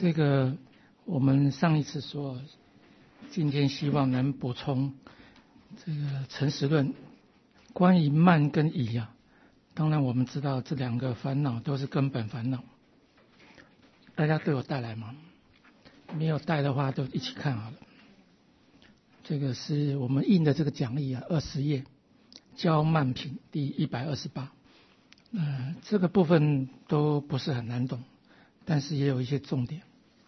这个我们上一次说，今天希望能补充这个诚实论关于慢跟疑啊。当然我们知道这两个烦恼都是根本烦恼，大家都有带来吗？没有带的话就一起看好了。这个是我们印的这个讲义啊，20页教慢品第128。这个部分都不是很难懂，但是也有一些重点。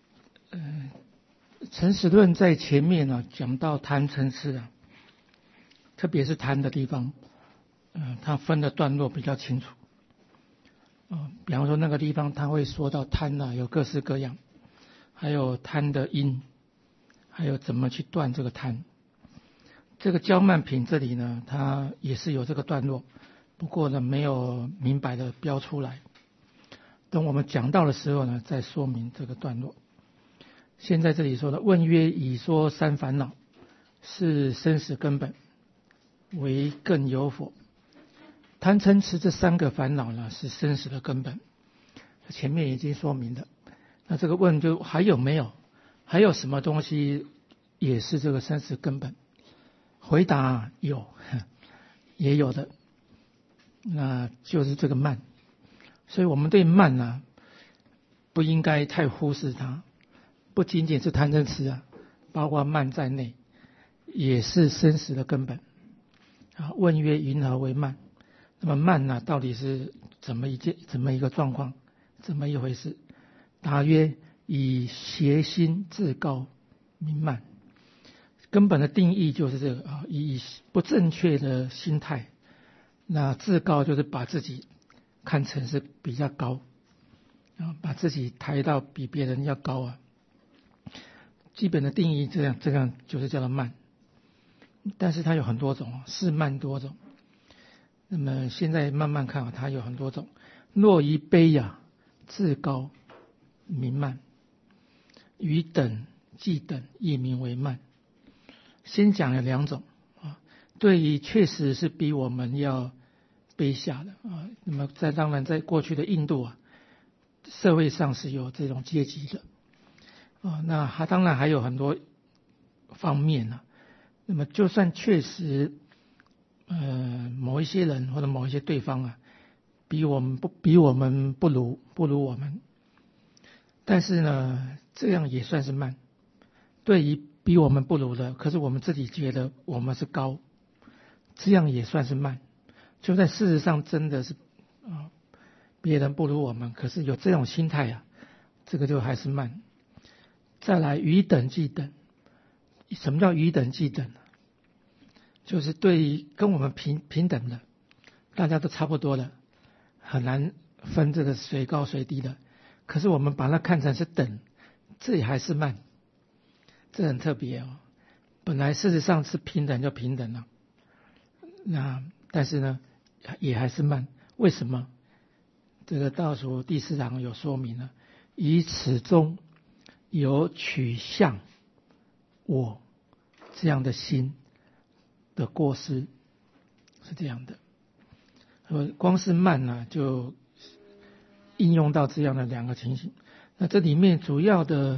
诚实论在前面呢讲到贪嗔痴啊，特别是贪的地方，它分的段落比较清楚。比方说那个地方他会说到贪啊有各式各样，还有贪的因，还有怎么去断这个贪。这个教慢品这里呢，它也是有这个段落，不过呢没有明白的标出来。等我们讲到的时候呢，再说明这个段落。现在这里说的问曰：已说三烦恼是生死根本，为更有否？贪嗔痴这三个烦恼呢是生死的根本，前面已经说明了。那这个问就还有没有？还有什么东西也是这个生死根本？回答有，也有的，那就是这个慢。所以我们对慢呢，不应该太忽视它。不仅仅是贪嗔痴啊，包括慢在内，也是生死的根本。问曰：云何为慢？那么慢呢，到底是怎么一个状况，怎么一回事？答曰：以邪心自高名慢。根本的定义就是这个啊，以不正确的心态，那自高就是把自己看成是比较高啊，把自己抬到比别人要高啊。基本的定义这样就是叫做慢。但是它有很多种，是慢多种。那么现在慢慢看它有很多种。若于卑啊，自高名慢；于等既等，亦名为慢。先讲了两种啊，对于确实是比我们要卑下的啊。那么当然在过去的印度啊，社会上是有这种阶级的啊。那它当然还有很多方面啊。那么就算确实某一些人或者某一些对方啊，比我们不如我们，但是呢这样也算是慢。对于比我们不如的，可是我们自己觉得我们是高，这样也算是慢。就在事实上真的是别人不如我们，可是有这种心态啊，这个就还是慢。再来于等既等。什么叫于等既等？就是对于跟我们平等的，大家都差不多的，很难分这个谁高谁低的。可是我们把它看成是等，这也还是慢，这很特别哦。本来事实上是平等就平等了，那但是呢也还是慢。为什么？这个倒数第4行有说明了，以此中有取向我这样的心的过失，是这样的。光是慢呢，就应用到这样的两个情形。那这里面主要的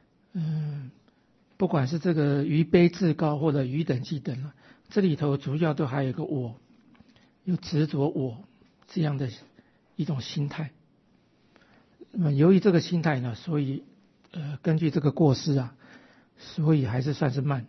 不管是这个于卑自高或者于等既等啊，这里头主要都还有一个我，有执着我这样的一种心态。那么由于这个心态呢，所以根据这个过失啊，所以还是算是慢。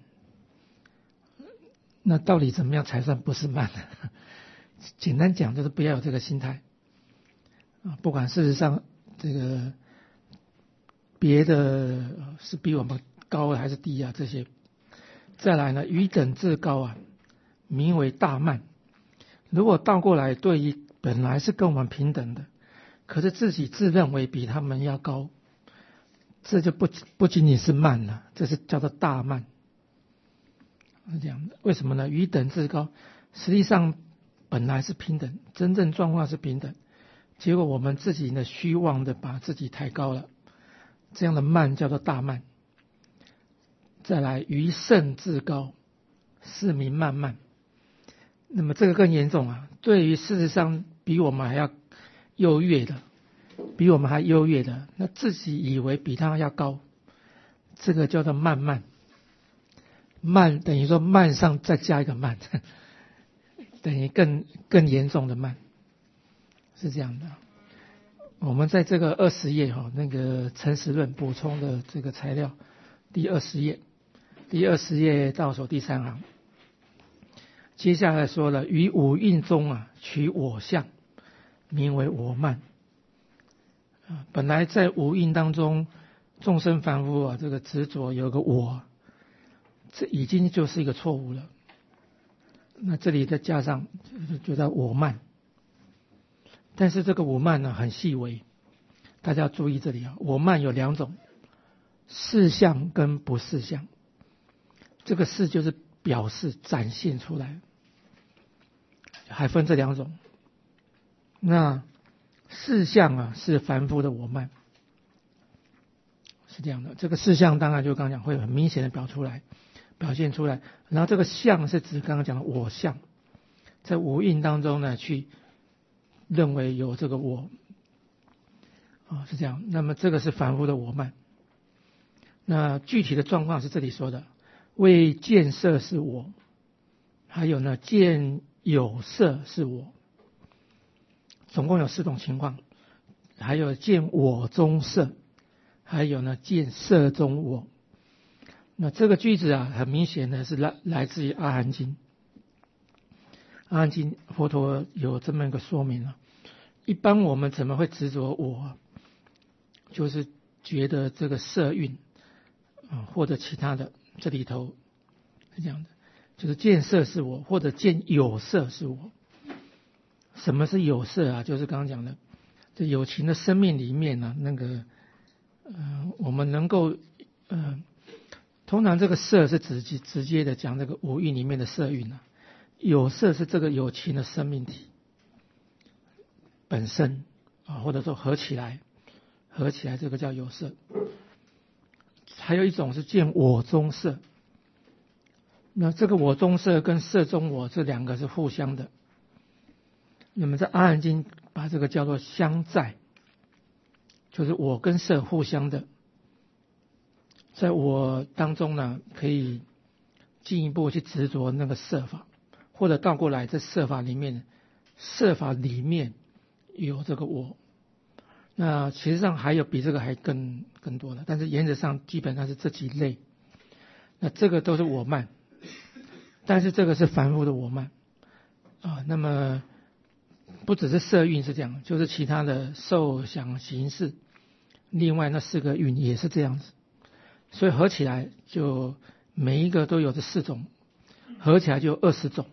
那到底怎么样才算不是慢呢？简单讲就是不要有这个心态啊，不管事实上这个别的是比我们高还是低啊，这些。再来呢，于等自高啊，名为大慢。如果倒过来，对于本来是跟我们平等的，可是自己自认为比他们要高，这就不仅仅是慢了，这是叫做大慢。是这样的。为什么呢？于等自高，实际上本来是平等，真正状况是平等，结果我们自己呢虚妄的把自己抬高了，这样的慢叫做大慢。再来于圣自高，是名慢慢。那么这个更严重啊，对于事实上比我们还要优越的， 比我们还优越的，那自己以为比他要高，这个叫做慢慢。慢等于说慢上再加一个慢，等于更严重的慢，是这样的。我们在这个20页那个陈实论补充的这个材料，第20页倒数第3行，接下来说了，于五蕴中取我相，名为我慢。本来在五蕴当中，众生凡夫这个执着有个我，这已经就是一个错误了。那这里再加上就叫我慢。但是这个我慢很细微，大家要注意这里我慢有2种，事相跟不事相。这个事就是表示展现出来，还分这2种。那事相是凡夫的我慢，是这样的。这个事相当然就刚刚讲会很明显的表现出来，然后这个相是指刚刚讲的我相，在五蕴当中呢去认为有这个我是这样。那么这个是凡夫的我慢。那具体的状况是这里说的，为见色是我，还有呢见有色是我，总共有4种情况。还有见我中色，还有呢见色中我。那这个句子很明显的是来自于阿含经。阿含经佛陀有这么一个说明一般我们怎么会执着我，就是觉得这个色蕴或者其他的，这里头是这样的，就是见色是我，或者见有色是我。什么是有色就是刚刚讲的，这有情的生命里面那个我们能够通常这个色是直接的讲这个五蕴里面的色蕴有色是这个有情的生命体本身或者说合起来这个叫有色。还有一种是见我中色，那这个我中色跟色中我这2个是互相的。那么在阿含经把这个叫做相在，就是我跟色互相的，在我当中呢可以进一步去执着那个色法，或者倒过来在色法里面有这个我。那其实上还有比这个还更多的，但是原则上基本上是这几类。那这个都是我慢，但是这个是凡夫的我慢那么不只是色蕴是这样，就是其他的受想行识，另外那4个蕴也是这样子。所以合起来就每一个都有这4种，合起来就有20种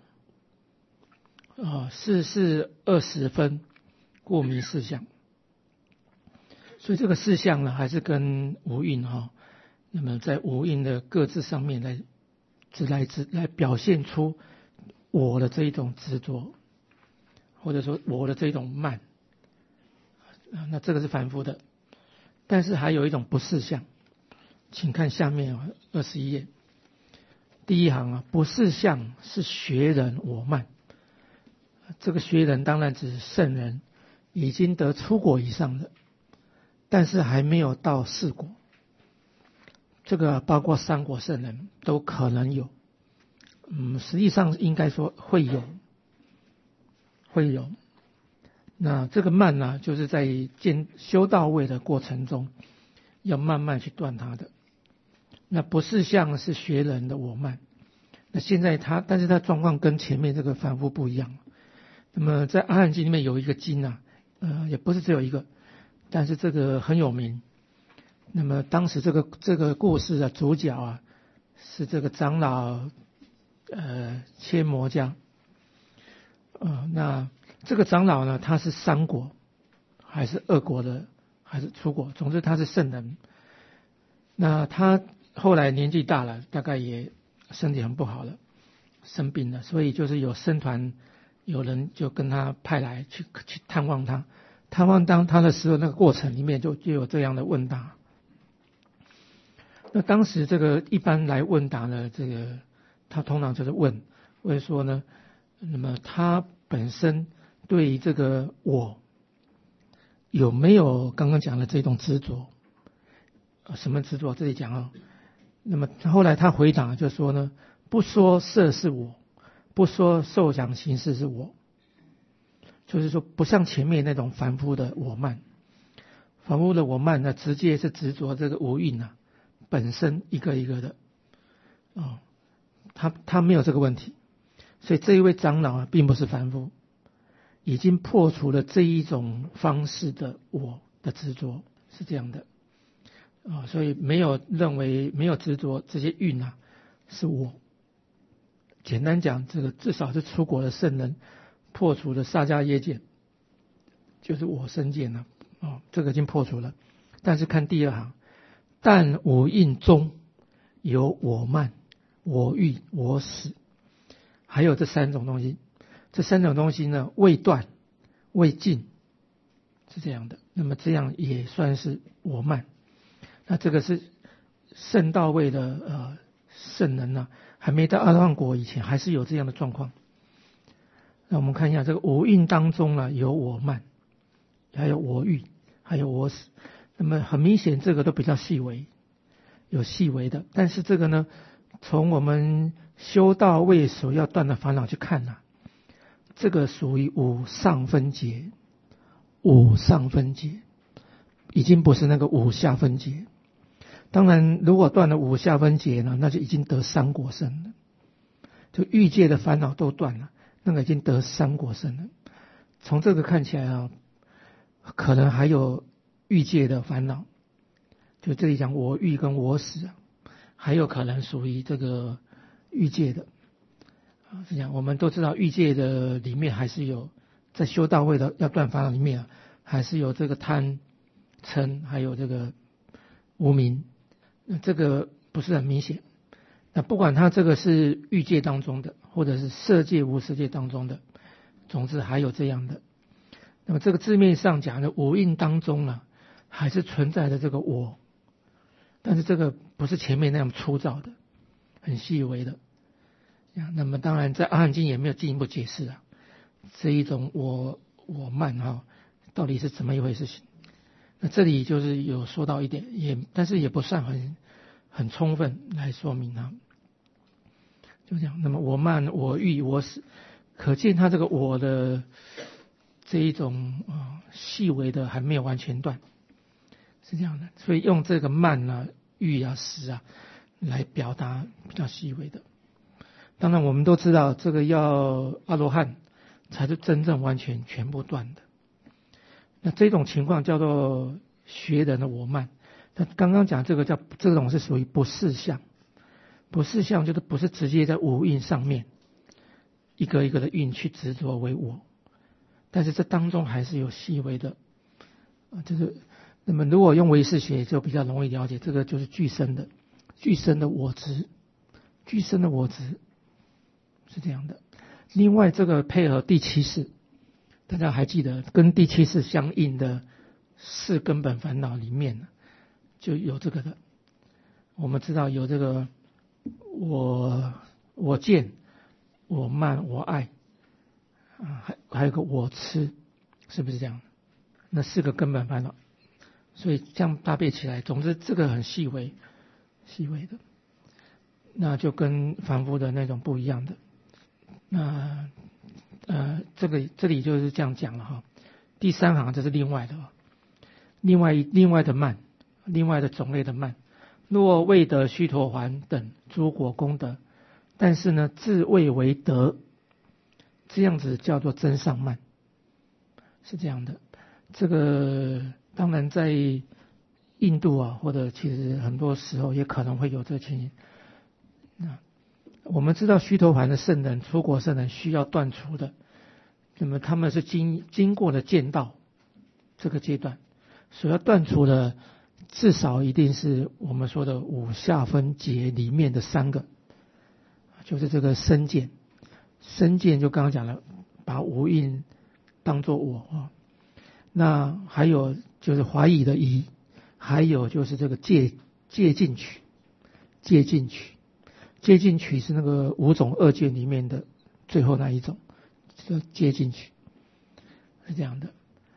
4是20分，故名4相。所以这个4相呢还是跟五蕴那么在五蕴的各自上面来表现出我的这一种执着，或者说我的这种慢那这个是凡夫的。但是还有一种不是相，请看下面21页第1行不是相是学人我慢。这个学人当然指圣人，已经得初果以上的，但是还没有到4果。这个包括3果圣人都可能有，实际上应该说会有。那这个慢呢，就是在修到位的过程中，要慢慢去断它的。那不是相是学人的我慢。那现在但是他状况跟前面这个凡夫不一样。那么在阿含经里面有一个经也不是只有一个，但是这个很有名。那么当时这个故事的主角是这个长老切摩迦。那这个长老呢，他是3果还是2果的，还是初果，总之他是圣人。那他后来年纪大了，大概也身体很不好了，生病了，所以就是有僧团有人就跟他派来去探望他。探望当他的时候，那个过程里面就有这样的问答。那当时这个一般来问答呢，这个他通常就是问说呢，那么他本身对于这个我有没有刚刚讲的这种执着？什么执着？这里讲啊。那么后来他回答就说呢，不说色是我，不说受想行识是我，就是说不像前面那种凡夫的我慢，凡夫的我慢呢，直接是执着这个五蕴啊本身一个一个的他没有这个问题，所以这一位长老啊并不是凡夫，已经破除了这一种方式的我的执着，是这样的所以没有认为没有执着这些蕴啊是我。简单讲，这个至少是出国的圣人破除了萨迦耶见，就是我身见了这个已经破除了。但是看第二行，但五蕴中有我慢、我欲、我死，还有这三种东西，这三种东西呢未断未尽，是这样的。那么这样也算是我慢。那这个是圣道位的圣人呢还没到阿罗汉果以前还是有这样的状况。那我们看一下这个五蕴当中呢有我慢，还有我欲，还有我死。那么很明显这个都比较细微，有细微的，但是这个呢从我们修道位所要断的烦恼去看这个属于五上分解，五上分解已经不是那个五下分解。当然如果断了五下分解呢，那就已经得三果身了，就欲界的烦恼都断了，那个已经得三果身了。从这个看起来可能还有欲界的烦恼，就这里讲我欲跟我死还有可能属于这个欲界的是这样。我们都知道欲界的里面还是有，在修道位的要断烦恼里面还是有这个贪嗔，还有这个无明，那这个不是很明显。那不管它这个是欲界当中的，或者是色界无色界当中的，总之还有这样的。那么这个字面上讲的五蕴当中还是存在的这个我，但是这个不是前面那样粗糙的，很细微的。那么当然在阿含经也没有进一步解释这一种我慢到底是怎么一回事情。那这里就是有说到一点，但是也不算很充分来说明就这样。那么我慢、我欲、我死，可见他这个我的这一种细微的还没有完全断，是这样的。所以用这个慢欲死来表达比较细微的。当然我们都知道这个要阿罗汉才是真正完全全部断的。那这种情况叫做学人的我慢。那刚刚讲这种是属于不识相，不识相就是不是直接在五蕴上面一个一个的蕴去执着为我，但是这当中还是有细微的就是那么如果用唯识学就比较容易了解，这个就是具身的我执，具身的我执是这样的。另外这个配合第七识，大家还记得跟第七识相应的四根本烦恼里面就有这个的。我们知道有这个我见、我慢、我爱还有个我痴，是不是这样？那四个根本烦恼，所以这样搭配起来，总之这个很细微的，那就跟凡夫的那种不一样的。那这里就是这样讲了第三行这是另外的另外的慢，另外的种类的慢。若未得须陀洹等诸果功德，但是呢自谓为得，这样子叫做真上慢，是这样的。这个当然在印度或者其实很多时候也可能会有这个情形。我们知道须陀洹的圣人、出国圣人需要断除的，那么他们是经过了见道这个阶段，所要断除的至少一定是我们说的五下分解里面的三个，就是这个身见。身见就刚刚讲了，把五蕴当作我那还有就是怀疑的疑，还有就是这个戒禁取。戒禁取是那个五种恶戒里面的最后那一种，叫戒禁取，是这样的。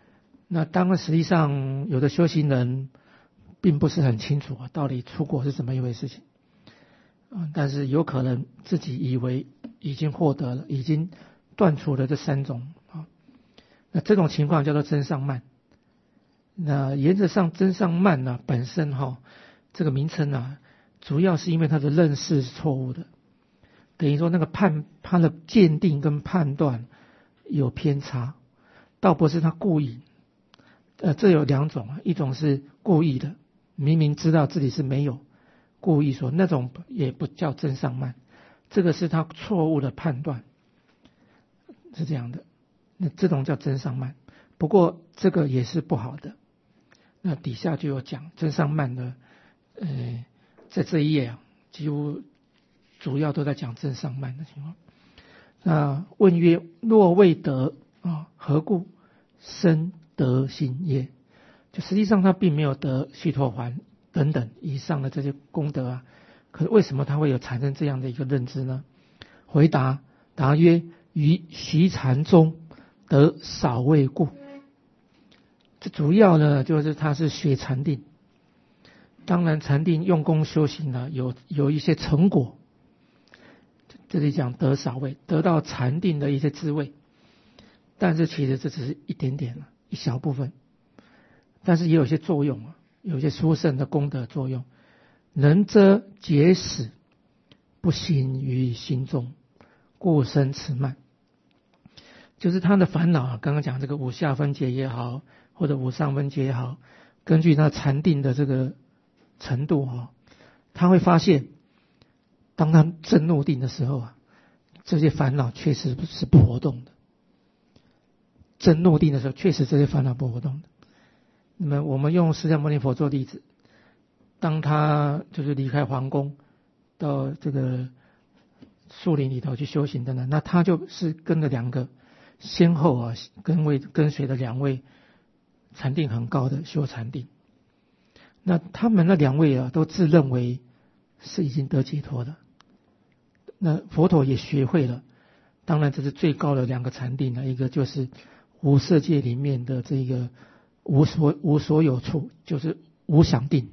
那当然实际上有的修行人并不是很清楚到底出国是怎么一回事情，但是有可能自己以为已经获得了，已经断除了这3种那这种情况叫做增上慢。那原则上增上慢呢本身这个名称主要是因为它的认识是错误的，等于说那个他的鉴定跟判断有偏差，倒不是他故意。这有2种一种是故意的，明明知道自己是没有，故意说，那种也不叫增上慢，这个是他错误的判断，是这样的，那这种叫增上慢。不过这个也是不好的。那底下就有讲增上慢的，在这一页几乎主要都在讲增上慢的情况。那问曰：若未得何故生得心耶？就实际上他并没有得须陀洹等等以上的这些功德可是为什么他会有产生这样的一个认知呢？回答曰：于习禅中得少位故。这主要呢就是他是学禅定，当然禅定用功修行有一些成果，这里讲得少位，得到禅定的一些滋味，但是其实这只是一点点一小部分，但是也有一些作用有一些殊胜的功德作用。能遮结使，不行于心中，故生此慢。就是他的烦恼刚刚讲这个五下分解也好，或者五上分解也好，根据他禅定的这个程度他会发现当他正入定的时候这些烦恼确实是不活动的。正入定的时候确实这些烦恼不活动的。那么我们用释迦牟尼佛做例子，当他就是离开皇宫到这个树林里头去修行的呢，那他就是跟着2个先后跟随的2位禅定很高的修禅定。那他们那2位都自认为是已经得解脱的，那佛陀也学会了，当然这是最高的2个禅定一个就是无色界里面的这个无所有处，就是无想定，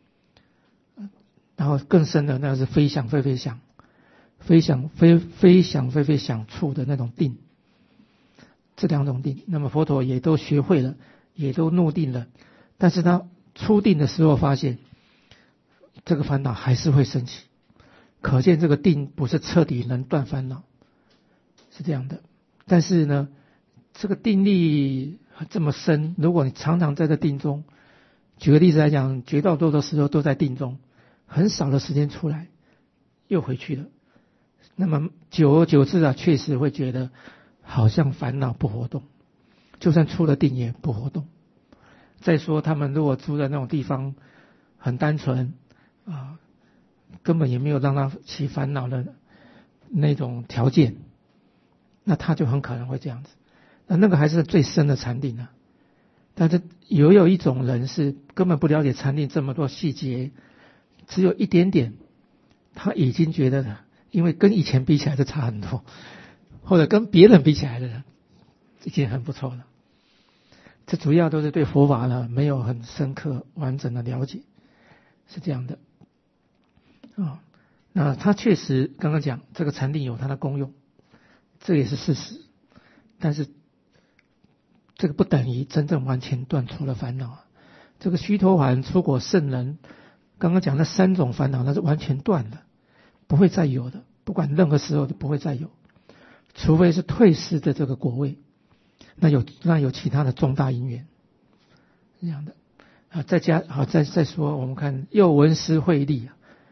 然后更深的那是非想非非想，非想非想处的那种定，这2种定，那么佛陀也都学会了，也都入定了，但是他出定的时候发现这个烦恼还是会升起，可见这个定不是彻底能断烦恼，是这样的。但是呢这个定力这么深，如果你常常在这定中，举个例子来讲，绝大多数的时候都在定中，很少的时间出来又回去了，那么久而久之确实会觉得好像烦恼不活动，就算出了定也不活动。再说他们如果住在那种地方很单纯根本也没有让他起烦恼的那种条件，那他就很可能会这样子。那个还是最深的禅定但是有一种人是根本不了解禅定这么多细节，只有一点点，他已经觉得因为跟以前比起来就差很多，或者跟别人比起来的已经很不错了。这主要都是对佛法没有很深刻完整的了解，是这样的那他确实刚刚讲这个禅定有它的功用，这也是事实，但是这个不等于真正完全断除了烦恼这个须陀洹出果圣人刚刚讲的3种烦恼那是完全断了，不会再有的，不管任何时候都不会再有，除非是退失的这个果位，那有其他的重大因缘，这样的再说我们看又闻思慧力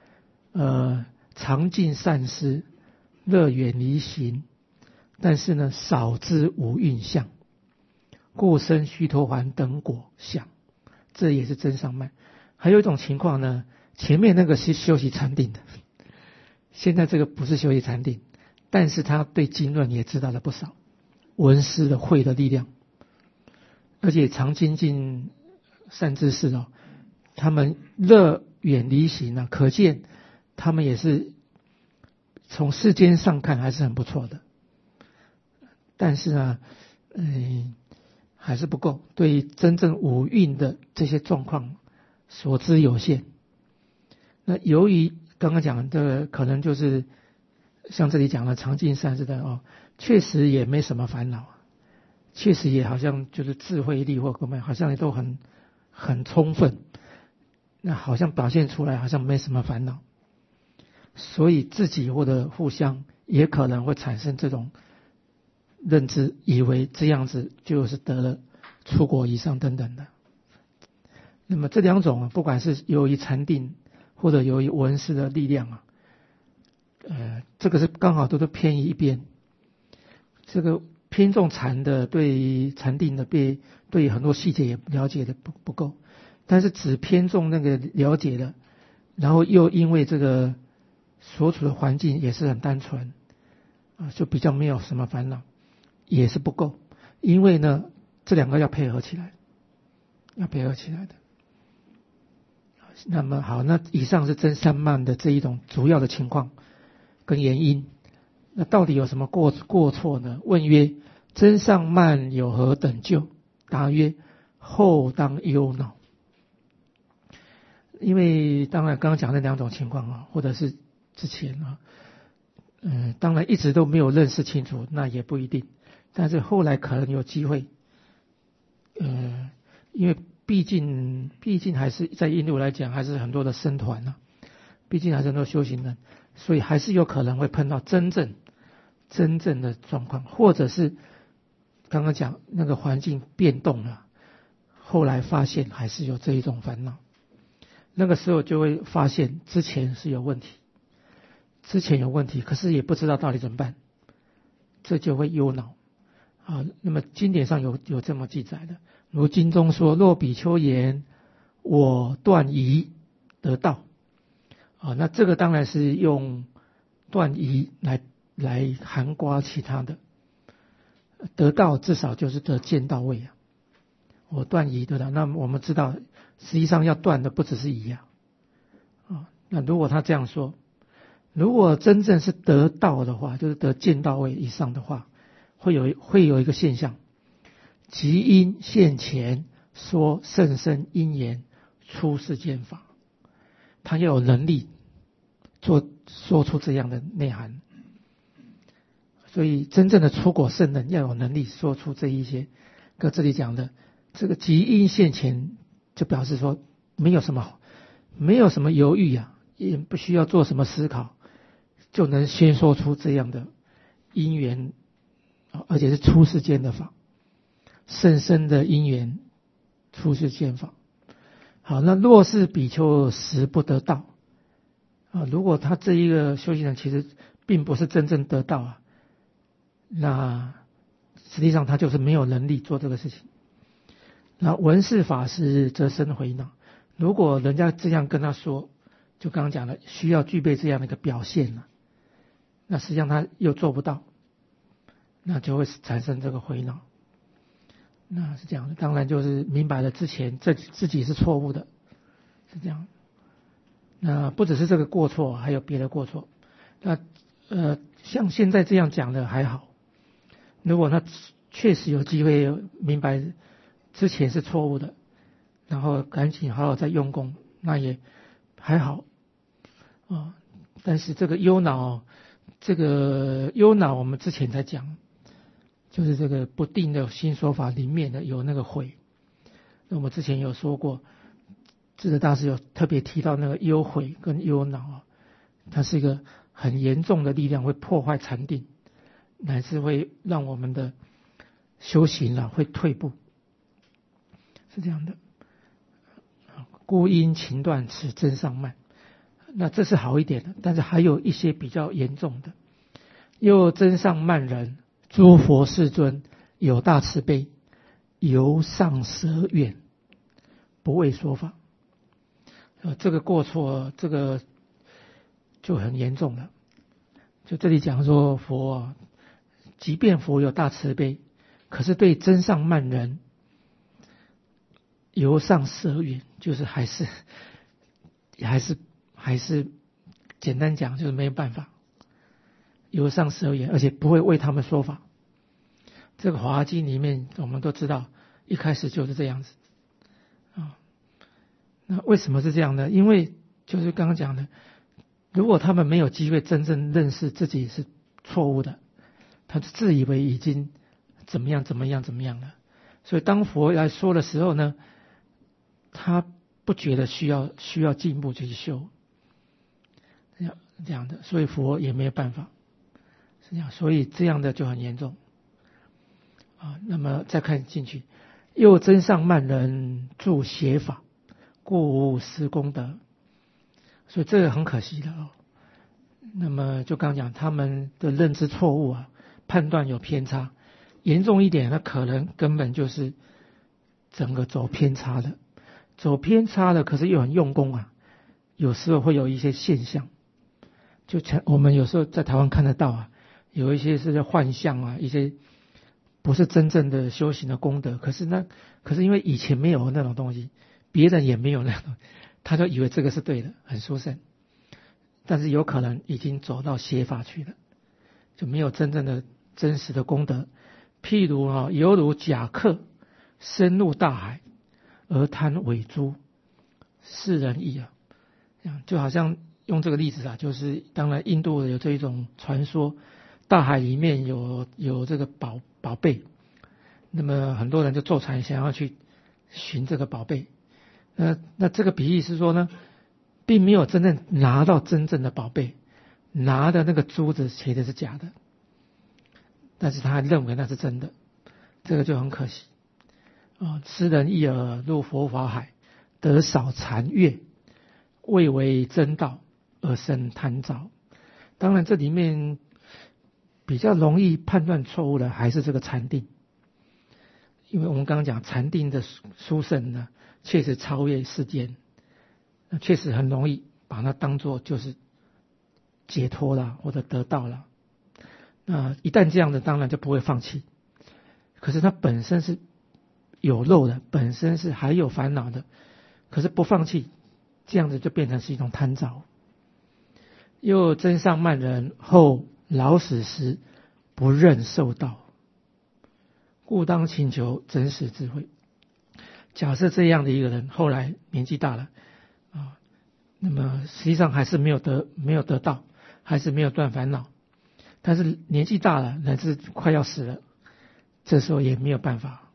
常尽善思，乐远离行，但是呢少知无蕴相，故生须陀洹等果相，这也是增上慢。还有一种情况呢，前面那个是修习禅定的，现在这个不是修习禅定，但是他对经论也知道了不少，闻思的慧的力量，而且常精进善知识他们乐远离行可见他们也是从世间上看还是很不错的，但是还是不够，对于真正五蕴的这些状况所知有限。那由于刚刚讲的可能就是像这里讲的常尽善知的确实也没什么烦恼，确实也好像就是智慧力或各方面好像也都很充分，那好像表现出来好像没什么烦恼，所以自己或者互相也可能会产生这种认知，以为这样子就是得了出国以上等等的。那么这两种不管是由于禅定或者由于闻思的力量这个是刚好都是偏移一边。这个偏重禅的对于禅定的对很多细节也了解的不够，但是只偏重那个了解的，然后又因为这个所处的环境也是很单纯就比较没有什么烦恼，也是不够。因为呢这两个要配合起来，的。那么好，那以上是真善慢的这一种主要的情况跟原因。那到底有什么过错呢？问曰：真善慢有何等救？答曰：后当忧恼。因为当然刚刚讲的两种情况或者是之前当然一直都没有认识清楚，那也不一定。但是后来可能有机会，因为毕竟还是在印度来讲，还是很多的僧团毕竟还是很多修行人，所以还是有可能会碰到真正的状况，或者是刚刚讲那个环境变动了，后来发现还是有这一种烦恼，那个时候就会发现之前是有问题，可是也不知道到底怎么办，这就会忧恼那么经典上有这么记载的，如经中说：若比丘言我断疑得道那这个当然是用断疑来涵括其他的，得道至少就是得见到位我断疑得道，那我们知道实际上要断的不只是疑那如果他这样说，如果真正是得道的话，就是得见到位以上的话，会有一个现象，即因现前说甚深因缘出世间法，他要有能力说出这样的内涵。所以真正的出果圣人要有能力说出这一些，跟这里讲的这个即因现前，就表示说没有什么犹豫也不需要做什么思考，就能先说出这样的因缘而且是出世间的法，甚深的因缘出世间法。好，那若是比丘实不得道如果他这一个修行人其实并不是真正得道那实际上他就是没有能力做这个事情。那闻是法师则生回恼，如果人家这样跟他说，就刚刚讲了需要具备这样的一个表现那实际上他又做不到，那就会产生这个回恼。那是这样的，当然就是明白了之前自己是错误的，是这样。那不只是这个过错，还有别的过错。那像现在这样讲的还好，如果他确实有机会明白之前是错误的，然后赶紧好好再用功，那也还好但是这个忧恼我们之前才讲，就是这个不定的新说法里面的有那个悔。那我们之前有说过，智者大师有特别提到那个忧悔跟忧恼它是一个很严重的力量，会破坏禅定，乃至会让我们的修行会退步，是这样的。故因情断此真上慢，那这是好一点的，但是还有一些比较严重的。又真上慢人，诸佛世尊有大慈悲，由上舍远，不为说法。这个过错，这个就很严重了。就这里讲说佛即便佛有大慈悲，可是对真上慢人由上舍远，就是还是简单讲就是没有办法由上舍远，而且不会为他们说法。这个华经里面我们都知道， 一开始就是这样子啊。那为什么是这样呢？因为就是刚刚讲的，如果他们没有机会真正认识自己是错误的，他自以为已经怎么样了，所以当佛来说的时候呢，他不觉得需要进一步去修，这样的，所以佛也没有办法，是这样，所以这样的就很严重啊。那么再看进去，又增上慢人助邪法，故无施功德，所以这个很可惜的哦。那么就刚讲他们的认知错误啊，判断有偏差，严重一点，那可能根本就是整个走偏差的，可是又很用功啊，有时候会有一些现象，就我们有时候在台湾看得到啊，有一些是在幻象啊，一些不是真正的修行的功德，可是因为以前没有那种东西，别人也没有那种，他就以为这个是对的，很殊胜，但是有可能已经走到邪法去了，就没有真正的真实的功德。譬如犹如甲客深入大海而贪尾珠，世人意啊，就好像用这个例子啊，就是当然印度有这一种传说，大海里面有这个宝贝，那么很多人就坐船想要去寻这个宝贝，那这个比喻是说呢，并没有真正拿到真正的宝贝，拿的那个珠子其实是假的，但是他还认为那是真的，这个就很可惜啊。诗人一耳入佛法海，得少禅悦，未为真道而生贪着。当然这里面比较容易判断错误的还是这个禅定，因为我们刚刚讲禅定的殊胜呢，确实超越世间，确实很容易把它当作就是解脱了或者得到了。一旦这样的，当然就不会放弃。可是它本身是有漏的，本身是还有烦恼的，可是不放弃，这样子就变成是一种贪着。又增上慢人，后老死时不认受道，故当请求真实智慧。假设这样的一个人后来年纪大了啊，那么实际上还是没有得到，还是没有断烦恼，但是年纪大了，乃至快要死了，这时候也没有办法，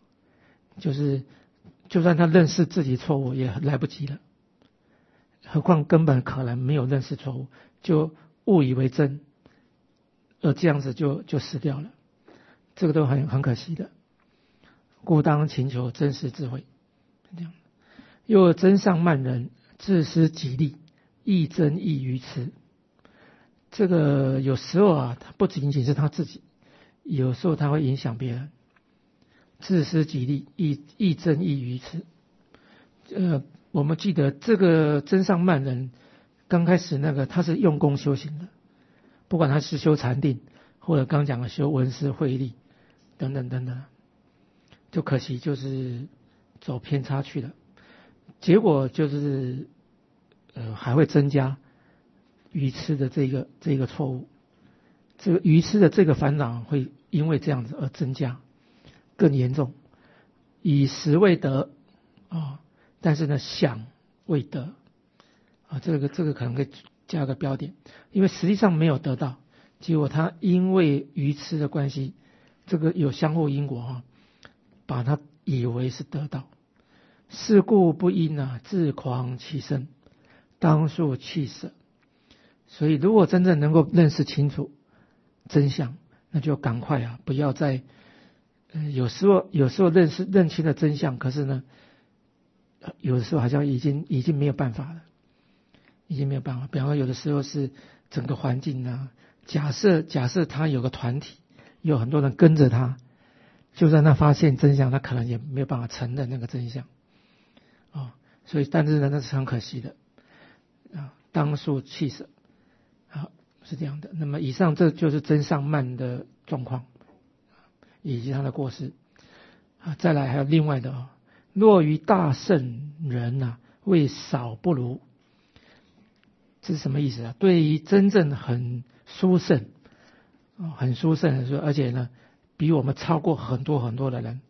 就算他认识自己错误也来不及了，何况根本可能没有认识错误，就误以为真，而这样子就死掉了，这个都很可惜的。故当请求真实智慧，这样。又增上慢人，自私己利，亦增亦愚痴。这个有时候啊，他不仅仅是他自己，有时候他会影响别人，自私己利，亦增亦愚痴。我们记得这个增上慢人刚开始那个他是用功修行的，不管他是修禅定，或者刚讲的修文思慧力等等等等，就可惜就是走偏差去了，结果就是还会增加愚痴的这个错误，这个愚痴的这个烦恼会因为这样子而增加，更严重。以实未得啊，但是呢想未得啊，这个可能可以加个标点，因为实际上没有得到，结果他因为愚痴的关系，这个有相互因果啊，把他以为是得到。是故不应自狂其身，当速弃舍。所以如果真正能够认识清楚真相，那就赶快不要再有时候认清了真相，可是呢有的时候好像已经没有办法了，已经没有办法。比方说有的时候是整个环境假设他有个团体，有很多人跟着他，就算他发现真相，他可能也没有办法承认那个真相所以但是呢那是很可惜的当速弃舍是这样的。那么以上这就是增上慢的状况以及他的过失再来还有另外的若于大圣人为少不如，这是什么意思对于真正很殊胜的说，而且呢比我们超过很多很多的人，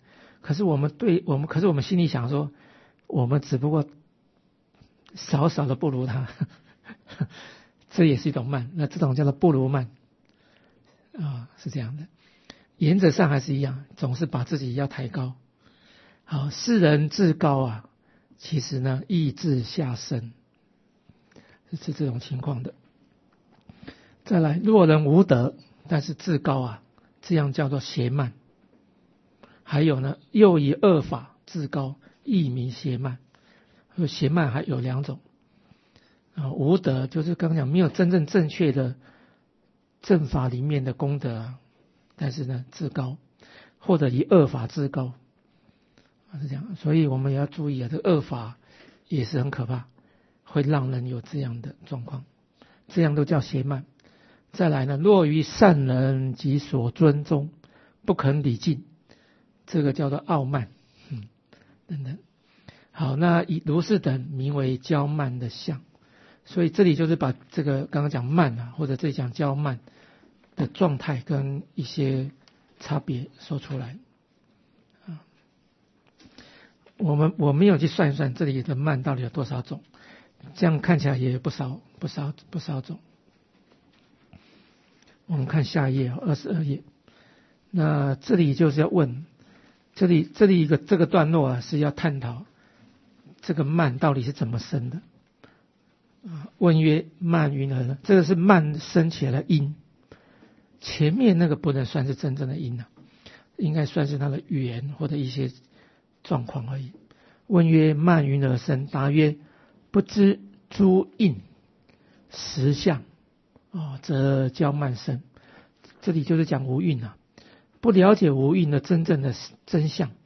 可是我们心里想说，我们只不过少少的不如他，这也是一种慢。那这种叫做不如慢是这样的。原则上还是一样，总是把自己要抬高。好，世人自高其实呢意志下生，是这种情况的。再来，若人无德，但是自高这样叫做邪慢。还有呢，又以恶法自高，亦名邪慢。邪慢还有两种无德就是刚刚讲没有真正正确的正法里面的功德但是呢自高，或者以恶法自高是这样。所以我们也要注意这个恶法也是很可怕，会让人有这样的状况，这样都叫邪慢。再来呢，若于善人及所尊重不肯礼敬，这个叫做傲慢等等。好，那以如是等名为骄慢的相。所以这里就是把这个刚刚讲慢或者这里讲骄慢的状态跟一些差别说出来我没有去算一算这里的慢到底有多少种，这样看起来也有不少种。我们看下一页22页。那这里就是要问，这里一个这个段落是要探讨这个慢到底是怎么生的问曰慢云何呢？这个是慢生起来的因，前面那个不能算是真正的因应该算是它的缘或者一些状况而已。问曰慢云何生？答曰不知诸因实相则骄慢生。这里就是讲无蕴不了解无蕴的真正的真相，